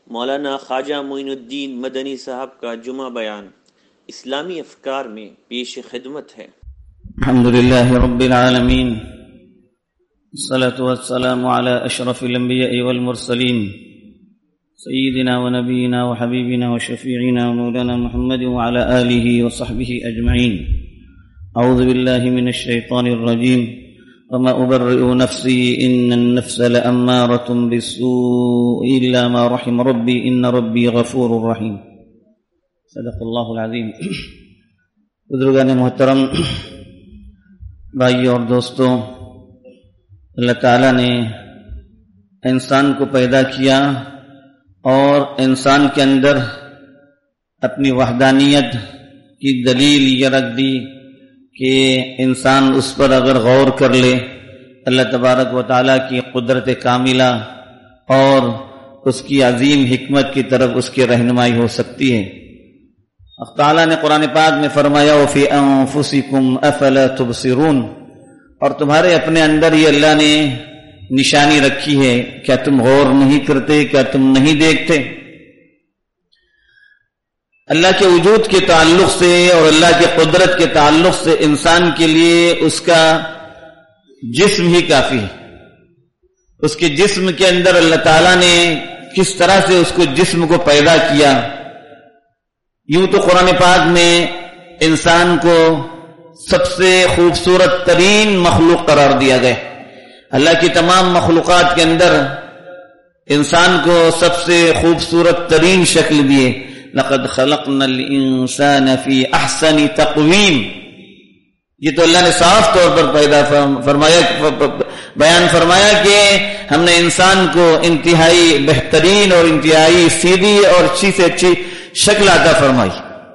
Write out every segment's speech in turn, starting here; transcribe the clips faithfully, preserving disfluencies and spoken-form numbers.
مولانا خواجہ معین الدین مدنی صاحب کا جمعہ بیان اسلامی افکار میں پیش خدمت ہے۔ الحمدللہ رب العالمین، الصلاة والسلام على اشرف الانبیاء والمرسلین سیدنا ونبینا وحبیبنا وشفیعنا ومولانا محمد وعلى آلہ وصحبہ اجمعین۔ اعوذ باللہ من الشیطان الرجیم، وما ابرئ نفسی ان النفس لامارۃ بالسوء الا ما رحم ربی ان ربی غفور رحیم۔ صدق اللہ العظیم۔ بزرگان محترم، بھائیوں اور دوستوں، اللہ تعالیٰ نے انسان کو پیدا کیا اور انسان کے اندر اپنی وحدانیت کی دلیل یہ رکھ دی کہ انسان اس پر اگر غور کر لے اللہ تبارک و تعالیٰ کی قدرت کاملہ اور اس کی عظیم حکمت کی طرف اس کی رہنمائی ہو سکتی ہے۔ اللہ تعالیٰ نے قرآن پاک میں فرمایا وَفِي أَنفُسِكُمْ أَفَلَا تُبْصِرُونَ، اور تمہارے اپنے اندر یہ اللہ نے نشانی رکھی ہے، کیا تم غور نہیں کرتے، کیا تم نہیں دیکھتے؟ اللہ کے وجود کے تعلق سے اور اللہ کے قدرت کے تعلق سے انسان کے لیے اس کا جسم ہی کافی ہے۔ اس کے جسم کے اندر اللہ تعالیٰ نے کس طرح سے اس کو جسم کو پیدا کیا، یوں تو قرآن پاک میں انسان کو سب سے خوبصورت ترین مخلوق قرار دیا گیا۔ اللہ کی تمام مخلوقات کے اندر انسان کو سب سے خوبصورت ترین شکل دیے، لقد خلقنا الانسان فی احسن تقویم۔ یہ تو اللہ نے صاف طور پر پیدا فرمایا بیان فرمایا کہ ہم نے انسان کو انتہائی بہترین اور انتہائی سیدھی اور اچھی سے اچھی شکل عطا فرمائی۔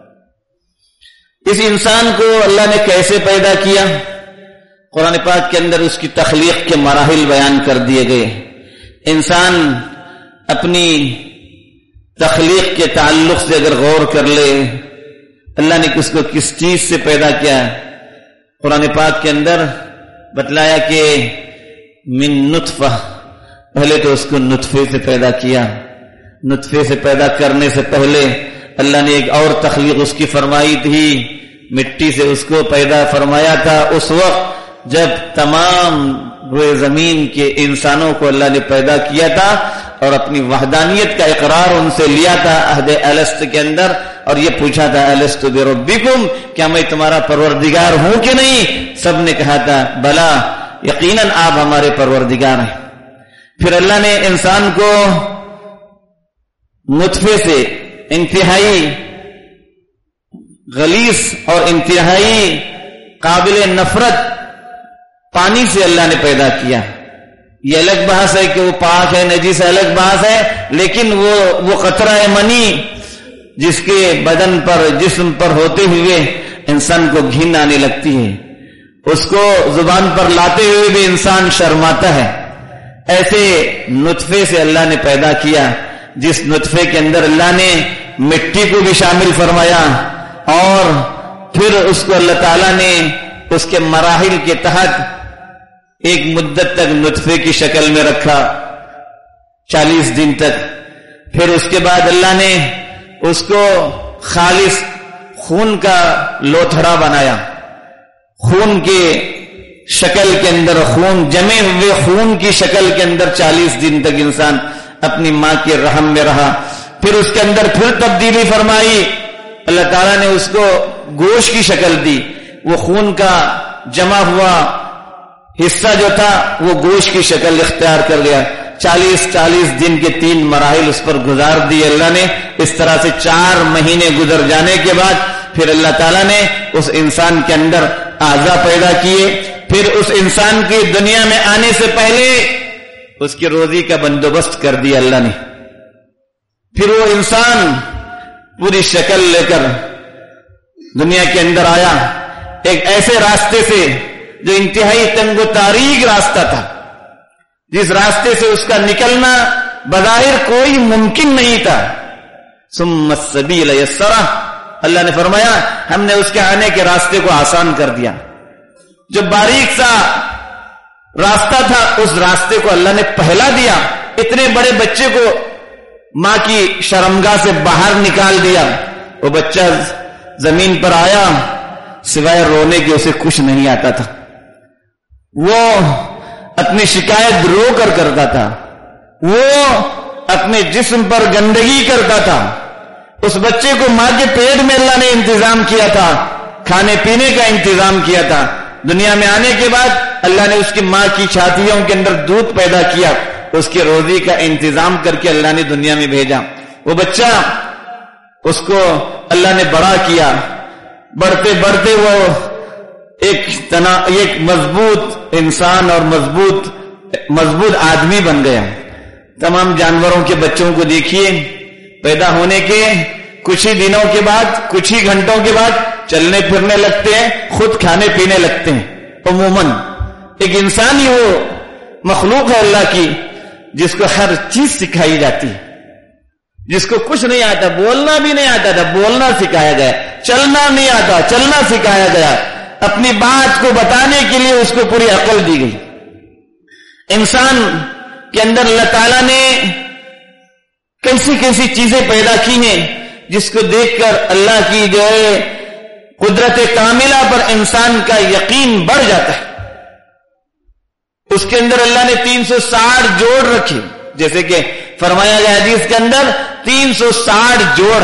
اس انسان کو اللہ نے کیسے پیدا کیا؟ قرآن پاک کے اندر اس کی تخلیق کے مراحل بیان کر دیے گئے۔ انسان اپنی تخلیق کے تعلق سے اگر غور کر لے اللہ نے کس کو کس چیز سے پیدا کیا، قرآن پاک کے اندر بتلایا کہ من نطفہ، پہلے تو اس کو نطفے سے پیدا کیا۔ نطفے سے پیدا کرنے سے پہلے اللہ نے ایک اور تخلیق اس کی فرمائی تھی، مٹی سے اس کو پیدا فرمایا تھا اس وقت جب تمام روئے زمین کے انسانوں کو اللہ نے پیدا کیا تھا اور اپنی وحدانیت کا اقرار ان سے لیا تھا عہد الست کے اندر، اور یہ پوچھا تھا الست بربکم، کیا میں تمہارا پروردگار ہوں کہ نہیں؟ سب نے کہا تھا بلا، یقیناً آپ ہمارے پروردگار ہیں۔ پھر اللہ نے انسان کو نطفے سے انتہائی غلیظ اور انتہائی قابل نفرت پانی سے اللہ نے پیدا کیا۔ یہ الگ بحث ہے کہ وہ پاک ہے نجیس ہے، الگ بحث ہے، لیکن وہ وہ قطرہ منی جس کے بدن پر جسم پر ہوتے ہوئے انسان کو گھن آنے لگتی ہے، اس کو زبان پر لاتے ہوئے بھی انسان شرماتا ہے، ایسے نطفے سے اللہ نے پیدا کیا، جس نطفے کے اندر اللہ نے مٹی کو بھی شامل فرمایا، اور پھر اس کو اللہ تعالیٰ نے اس کے مراحل کے تحت ایک مدت تک نطفے کی شکل میں رکھا، چالیس دن تک۔ پھر اس کے بعد اللہ نے اس کو خالص خون کا لوتھڑا بنایا، خون کے شکل کے اندر، خون جمے ہوئے خون کی شکل کے اندر چالیس دن تک انسان اپنی ماں کے رحم میں رہا۔ پھر اس کے اندر پھر تبدیلی فرمائی، اللہ تعالیٰ نے اس کو گوشت کی شکل دی، وہ خون کا جمع ہوا حصہ جو تھا وہ گوشت کی شکل اختیار کر گیا۔ چالیس چالیس دن کے تین مراحل اس پر گزار دیے اللہ نے۔ اس طرح سے چار مہینے گزر جانے کے بعد پھر اللہ تعالیٰ نے اس انسان کے اندر اعضا پیدا کیے۔ پھر اس انسان کی دنیا میں آنے سے پہلے اس کی روزی کا بندوبست کر دیا اللہ نے۔ پھر وہ انسان پوری شکل لے کر دنیا کے اندر آیا، ایک ایسے راستے سے جو انتہائی تنگ و تاریک راستہ تھا، جس راستے سے اس کا نکلنا بظاہر کوئی ممکن نہیں تھا۔ ثم السبیل یسرہ، اللہ نے فرمایا ہم نے اس کے آنے کے راستے کو آسان کر دیا۔ جو باریک سا راستہ تھا اس راستے کو اللہ نے پہلا دیا۔ اتنے بڑے بچے کو ماں کی شرمگاہ سے باہر نکال دیا. وہ بچہ زمین پر آیا, سوائے رونے کے اسے کچھ نہیں آتا تھا. وہ اپنی شکایت رو کر کرتا تھا, وہ اپنے جسم پر گندگی کرتا تھا. اس بچے کو ماں کے پیٹ میں اللہ نے انتظام کیا تھا, کھانے پینے کا انتظام کیا تھا. دنیا میں آنے کے بعد اللہ نے اس کی ماں کی چھاتیوں کے اندر دودھ پیدا کیا, اس کی روزی کا انتظام کر کے اللہ نے دنیا میں بھیجا. وہ بچہ, اس کو اللہ نے بڑا کیا, بڑھتے بڑھتے وہ ایک تنا ایک مضبوط انسان اور مضبوط مضبوط آدمی بن گیا. تمام جانوروں کے بچوں کو دیکھیے, پیدا ہونے کے کچھ ہی دنوں کے بعد, کچھ ہی گھنٹوں کے بعد چلنے پھرنے لگتے ہیں, خود کھانے پینے لگتے ہیں. عموماً ایک انسان ہی وہ مخلوق ہے اللہ کی جس کو ہر چیز سکھائی جاتی ہے, جس کو کچھ نہیں آتا, بولنا بھی نہیں آتا تھا, بولنا سکھایا گیا. چلنا نہیں آتا, چلنا سکھایا گیا. اپنی بات کو بتانے کے لیے اس کو پوری عقل دی گئی. انسان کے اندر اللہ تعالیٰ نے کیسی کیسی چیزیں پیدا کی ہیں جس کو دیکھ کر اللہ کی جو ہے قدرت کاملہ پر انسان کا یقین بڑھ جاتا ہے. اس کے اندر اللہ نے تین سو ساٹھ جوڑ رکھے, جیسے کہ فرمایا گیا حدیث کے اندر تین سو ساٹھ جوڑ,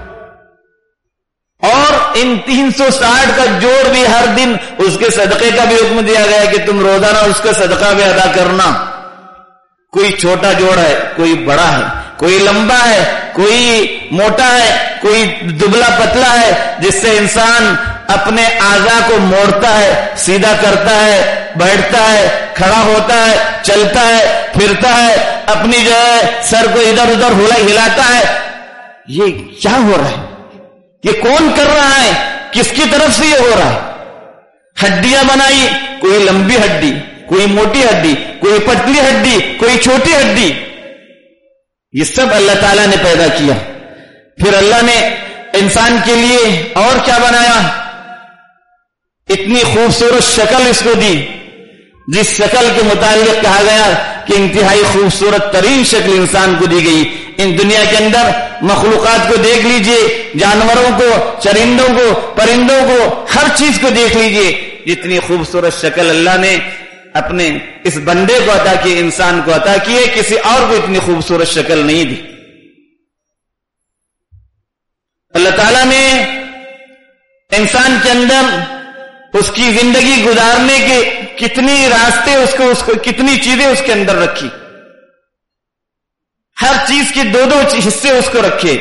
اور ان تین سو ساٹھ کا جوڑ بھی ہر دن اس کے صدقے کا بھی حکم دیا گیا کہ تم روزانہ اس کا صدقہ بھی ادا کرنا. کوئی چھوٹا جوڑ ہے, کوئی بڑا ہے, کوئی لمبا ہے, کوئی موٹا ہے, کوئی دبلا پتلا ہے, جس سے انسان اپنے اعضاء کو موڑتا ہے, سیدھا کرتا ہے, بیٹھتا ہے, کھڑا ہوتا ہے, چلتا ہے, پھرتا ہے, اپنی جو ہے سر کو ادھر ادھر ہلاتا ہے. یہ کیا ہو رہا ہے؟ یہ کون کر رہا ہے؟ کس کی طرف سے یہ ہو رہا ہے؟ ہڈیاں بنائی, کوئی لمبی ہڈی, کوئی موٹی ہڈی, کوئی پتلی ہڈی, کوئی چھوٹی ہڈی. یہ سب اللہ تعالیٰ نے پیدا کیا. پھر اللہ نے انسان کے لیے اور کیا بنایا؟ اتنی خوبصورت شکل اس کو دی, جس شکل کے متعلق کہا گیا کہ انتہائی خوبصورت ترین شکل انسان کو دی گئی. ان دنیا کے اندر مخلوقات کو دیکھ لیجئے, جانوروں کو, چرندوں کو, پرندوں کو, ہر چیز کو دیکھ لیجئے, جتنی خوبصورت شکل اللہ نے اپنے اس بندے کو عطا کی, انسان کو عطا کی ہے, کسی اور کو اتنی خوبصورت شکل نہیں دی. اللہ تعالیٰ نے انسان کے اندر اس کی زندگی گزارنے کے کتنی راستے اس کو, اس کو کتنی چیزیں اس کے اندر رکھی. ہر چیز کے دو دو حصے اس کو رکھے.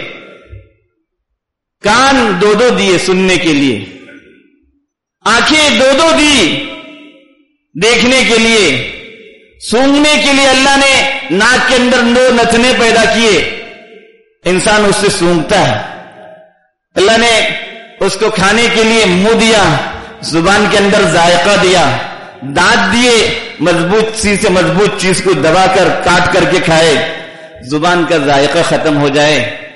کان دو دو دیے سننے کے لیے, آنکھیں دو دو دی دیکھنے کے لیے, سونگنے کے لیے اللہ نے ناک کے اندر دو نتنے پیدا کیے, انسان اس سے سونگتا ہے. اللہ نے اس کو کھانے کے لیے منہ دیا, زبان کے اندر ذائقہ دیا, دانت دیے, مضبوط چیز سے مضبوط چیز کو دبا کر کاٹ کر کے کھائے, زبان کا ذائقہ ختم ہو جائے.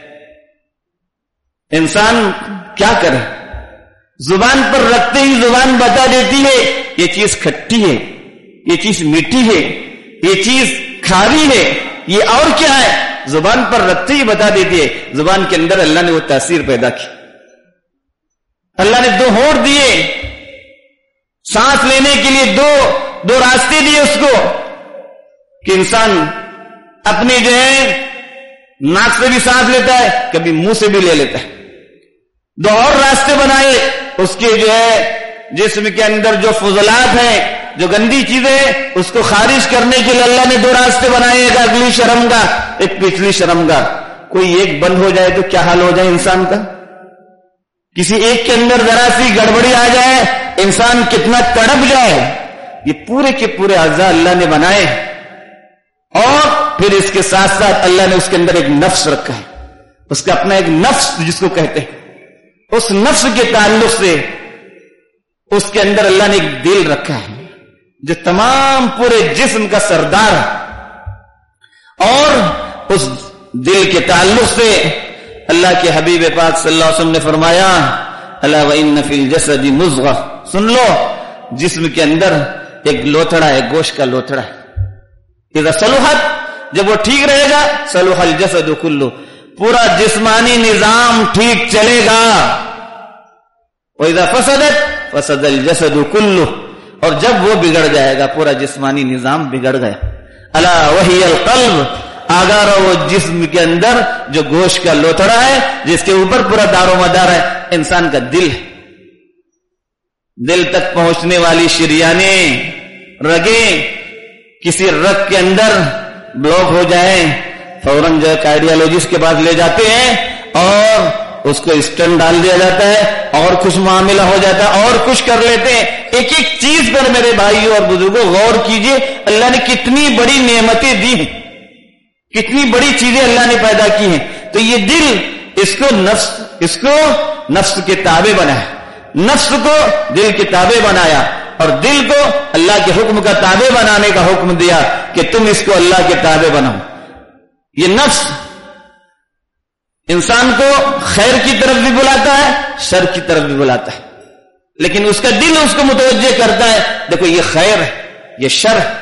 انسان کیا کرے؟ زبان پر رکھتے ہی زبان بتا دیتی ہے یہ چیز کھٹی ہے, یہ چیز میٹھی ہے, یہ چیز کھاری ہے, یہ اور کیا ہے, زبان پر رکھتے ہی بتا دیتی ہے. زبان کے اندر اللہ نے وہ تاثیر پیدا کی. اللہ نے دو ہونٹ دیے, سانس لینے کے لیے دو دو راستے دیے اس کو, کہ انسان اپنی جو ہے ناک سے بھی سانس لیتا ہے, کبھی منہ سے بھی لے لیتا ہے. دو اور راستے بنائے اس کے جو ہے جسم کے اندر جو فضلات ہیں, جو گندی چیزیں ہیں, اس کو خارج کرنے کے لیے اللہ نے دو راستے بنائے, ایک اگلی شرمگاہ, ایک پچھلی شرمگاہ. کوئی ایک بند ہو جائے تو کیا حال ہو جائے انسان کا؟ کسی ایک کے اندر ذرا سی گڑبڑی آ جائے, انسان کتنا تڑپ جائے. یہ پورے کے پورے اعضاء اللہ نے بنائے, اور پھر اس کے ساتھ ساتھ اللہ نے اس کے اندر ایک نفس رکھا ہے, اس کا اپنا ایک نفس جس کو کہتے ہیں. اس نفس کے تعلق سے اس کے اندر اللہ نے ایک دل رکھا ہے جو تمام پورے جسم کا سردار ہے. اور اس دل کے تعلق سے اللہ کے حبیب پاک صلی اللہ علیہ وسلم نے فرمایا, الا وان فی الجسد مضغہ, سن لو جسم کے اندر ایک لوتھڑا ہے, گوشت کا لوتھڑا ہے. اذا صلحت جب وہ ٹھیک رہے گا صلح الجسد کلہ، پورا جسمانی نظام ٹھیک چلے گا. وَإِذَا فَسَدَتْ فَسَدَ الْجَسَدُ كُلُّهُ، اور جب وہ بگڑ جائے گا پورا جسمانی نظام بگڑ گیا. الا وہی القلب، آگاہ رہو وہ جسم کے اندر جو گوشت کا لوتھڑا ہے، جس کے اوپر پورا دار و مدار ہے، انسان کا دل ہے. دل تک پہنچنے والی شریانیں، رگیں کسی رگ کے اندر بلاک ہو جائیں، فوراً جو کارڈیالوجسٹ کے پاس لے جاتے ہیں اور اس کو اسٹنٹ ڈال دیا جاتا ہے اور کچھ معاملہ ہو جاتا ہے اور کچھ کر لیتے ہیں. ایک ایک چیز پر میرے بھائیوں اور بزرگوں غور کیجئے، اللہ نے کتنی بڑی نعمتیں دی ہیں، کتنی بڑی چیزیں اللہ نے پیدا کی ہیں. تو یہ دل، اس کو نفس اس کو نفس کے تابع بنایا، نفس کو دل کے تابع بنایا اور دل کو اللہ کے حکم کا تابع بنانے کا حکم دیا کہ تم اس کو اللہ کے تابع بناؤ. یہ نفس انسان کو خیر کی طرف بھی بلاتا ہے، شر کی طرف بھی بلاتا ہے، لیکن اس کا دل اس کو متوجہ کرتا ہے دیکھو یہ خیر ہے، یہ شر ہے.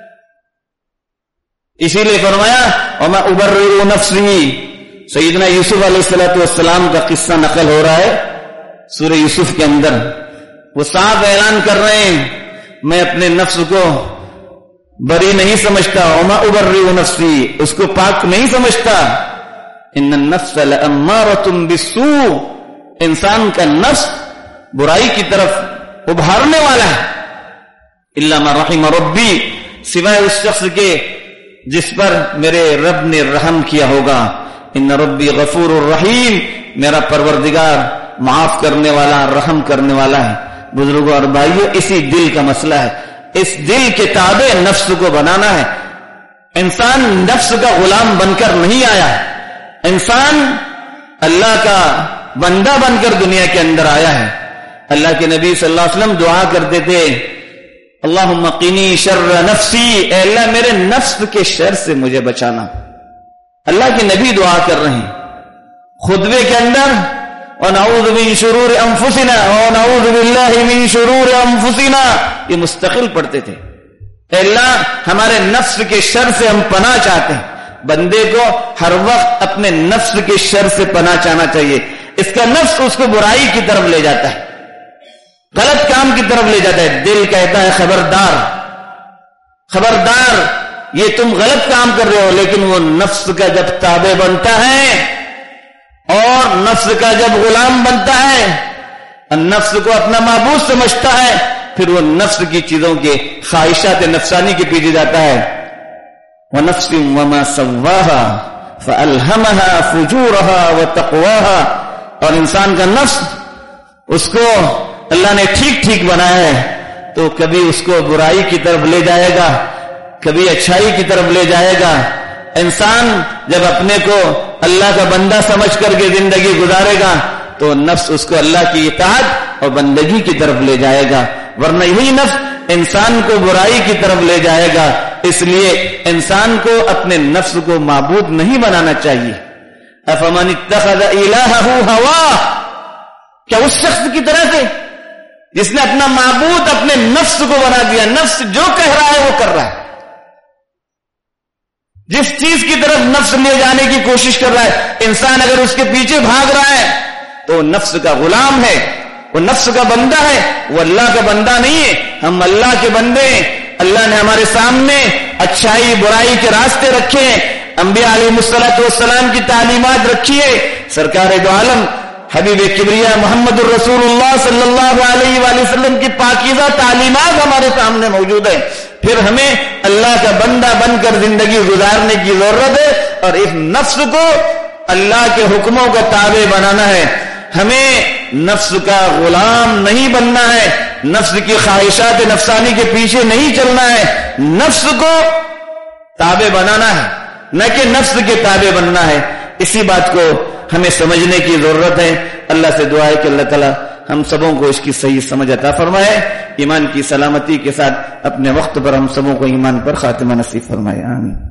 اسی لیے فرمایا وما ابرئ نفسی. سیدنا یوسف علیہ الصلوۃ والسلام کا قصہ نقل ہو رہا ہے سورہ یوسف کے اندر. وہ صاحب اعلان کر رہے ہیں میں اپنے نفس کو بری نہیں سمجھتا، وما ابرئ نفسی، اس کو پاک نہیں سمجھتا. ان النفس لامارۃ بالسوء، انسان کا نفس برائی کی طرف ابھارنے والا ہے. الا من رحم ربی، سوائے اس شخص کے جس پر میرے رب نے رحم کیا ہوگا. ان ربی غفور الرحیم، میرا پروردگار معاف کرنے والا، رحم کرنے والا ہے. بزرگوں اور بھائیوں، اسی دل کا مسئلہ ہے. اس دل کے تابع نفس کو بنانا ہے. انسان نفس کا غلام بن کر نہیں آیا، انسان اللہ کا بندہ بن کر دنیا کے اندر آیا ہے. اللہ کے نبی صلی اللہ علیہ وسلم دعا کرتے تھے اللہم قنی شر نفسی، اے اللہ میرے نفس کے شر سے مجھے بچانا. اللہ کے نبی دعا کر رہے ہیں. خطبے کے اندر وَنَعُوذُ مِن شُرُورِ أَنفُسِنَا وَنَعُوذُ بِاللَّهِ مِن شُرُورِ أَنفُسِنَا، یہ مستقل پڑھتے تھے. اے اللہ ہمارے نفس کے شر سے ہم پناہ چاہتے ہیں. بندے کو ہر وقت اپنے نفس کے شر سے پناہ چاہنا چاہیے. اس کا نفس اس کو برائی کی طرف لے جاتا ہے، غلط کام کی طرف لے جاتا ہے. دل کہتا ہے خبردار خبردار یہ تم غلط کام کر رہے ہو. لیکن وہ نفس کا جب تابع بنتا ہے اور نفس کا جب غلام بنتا ہے، نفس کو اپنا معبود سمجھتا ہے، پھر وہ نفس کی چیزوں کے خواہشات نفسانی کے پیچھے جاتا ہے. وَنَفْسٍ وَمَا سَوَّاهَا فَأَلْهَمَهَا فُجُورَهَا وَتَقْوَاهَا، اور انسان کا نفس اس کو اللہ نے ٹھیک ٹھیک بنایا ہے تو کبھی اس کو برائی کی طرف لے جائے گا، کبھی اچھائی کی طرف لے جائے گا. انسان جب اپنے کو اللہ کا بندہ سمجھ کر کے زندگی گزارے گا تو نفس اس کو اللہ کی اطاعت اور بندگی کی طرف لے جائے گا، ورنہ یہی نفس انسان کو برائی کی طرف لے جائے گا. اس لیے انسان کو اپنے نفس کو معبود نہیں بنانا چاہیے. افمن اتخذ الہہ ہوا، کیا اس شخص کی طرح سے جس نے اپنا معبود اپنے نفس کو بنا دیا. نفس جو کہہ رہا ہے وہ کر رہا ہے، جس چیز کی طرف نفس لے جانے کی کوشش کر رہا ہے انسان اگر اس کے پیچھے بھاگ رہا ہے تو نفس کا غلام ہے، وہ نفس کا بندہ ہے، وہ اللہ کا بندہ نہیں ہے. ہم اللہ کے بندے ہیں. اللہ نے ہمارے سامنے اچھائی برائی کے راستے رکھے ہیں، انبیاء علیہ الصلوۃ والسلام کی تعلیمات رکھی ہے. سرکار دو عالم حبیب کبریا محمد الرسول اللہ صلی اللہ علیہ وآلہ وسلم کی پاکیزہ تعلیمات ہمارے سامنے موجود ہے. پھر ہمیں اللہ کا بندہ بن کر زندگی گزارنے کی ضرورت ہے اور اس نفس کو اللہ کے حکموں کا تابع بنانا ہے. ہمیں نفس کا غلام نہیں بننا ہے، نفس کی خواہشات نفسانی کے پیچھے نہیں چلنا ہے. نفس کو تابع بنانا ہے، نہ کہ نفس کے تابع بننا ہے. اسی بات کو ہمیں سمجھنے کی ضرورت ہے. اللہ سے دعا ہے کہ اللہ تعالی ہم سبوں کو اس کی صحیح سمجھ عطا فرمائے، ایمان کی سلامتی کے ساتھ اپنے وقت پر ہم سبوں کو ایمان پر خاتمہ نصیب فرمائے. آمین.